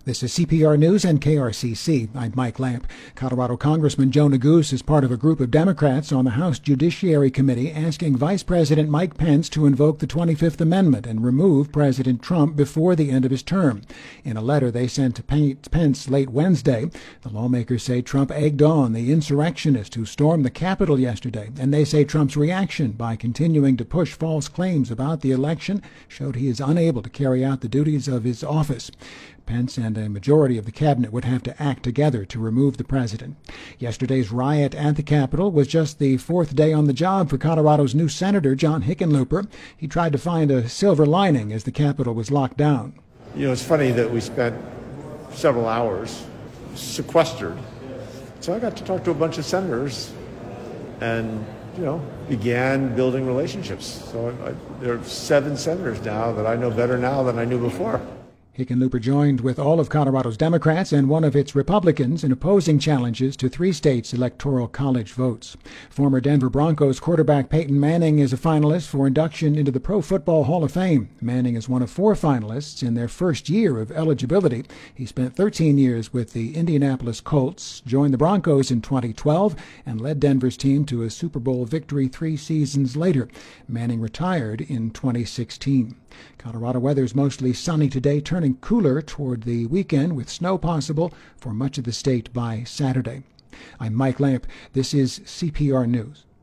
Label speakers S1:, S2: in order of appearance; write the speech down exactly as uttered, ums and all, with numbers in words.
S1: This is C P R News and K R C C. I'm Mike Lamp. Colorado Congressman Joe Neguse is part of a group of Democrats on the House Judiciary Committee asking Vice President Mike Pence to invoke the twenty-fifth Amendment and remove President Trump before the end of his term. In a letter they sent to Pence late Wednesday, the lawmakers say Trump egged on the insurrectionists who stormed the Capitol yesterday, and they say Trump's reaction by continuing to push false claims about the election showed he is unable to carry out the duties of his office. Pence and a majority of the cabinet would have to act together to remove the president. Yesterday's riot at the Capitol was just the fourth day on the job for Colorado's new senator, John Hickenlooper. He tried to find a silver lining as the Capitol was locked down.
S2: You know, it's funny that we spent several hours sequestered. So I got to talk to a bunch of senators and, you know, began building relationships. So I, there are seven senators now that I know better now than I knew before.
S1: Hickenlooper joined with all of Colorado's Democrats and one of its Republicans in opposing challenges to three states' electoral college votes. Former Denver Broncos quarterback Peyton Manning is a finalist for induction into the Pro Football Hall of Fame. Manning is one of four finalists in their first year of eligibility. He spent thirteen years with the Indianapolis Colts, joined the Broncos in twenty twelve, and led Denver's team to a Super Bowl victory three seasons later. Manning retired in twenty sixteen. Colorado weather is mostly sunny today, turning cooler toward the weekend with snow possible for much of the state by Saturday. I'm Mike Lamp. This is C P R News.